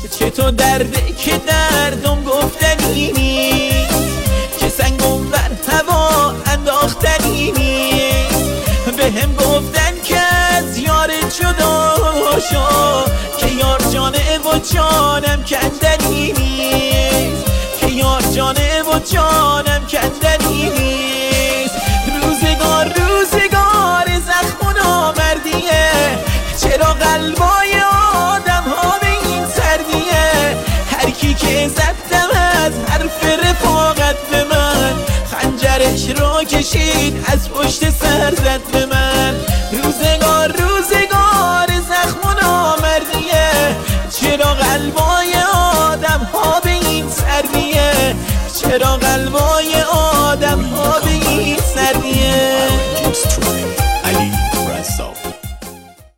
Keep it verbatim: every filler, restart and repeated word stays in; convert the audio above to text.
چطور درده که دردم گفتنی نیست، که سنگم بر هوا انداختنی نیست. به هم گفتن که از یار جدا شو، که یار جانه و جانم کندنی نیست، که یار جانه و جانم کندنی نیست. روزگار روزگار زخم و نامردیه، چرا قلبای آدم ها به این سردیه؟ هر کی که زدم از حرف رفاقت به من، خنجرش را کشید از پشت سر زد به من. روزگار روزگار زخم و نامردیه، چرا قلبای آدم ها به این سردیه؟ چرا قلبای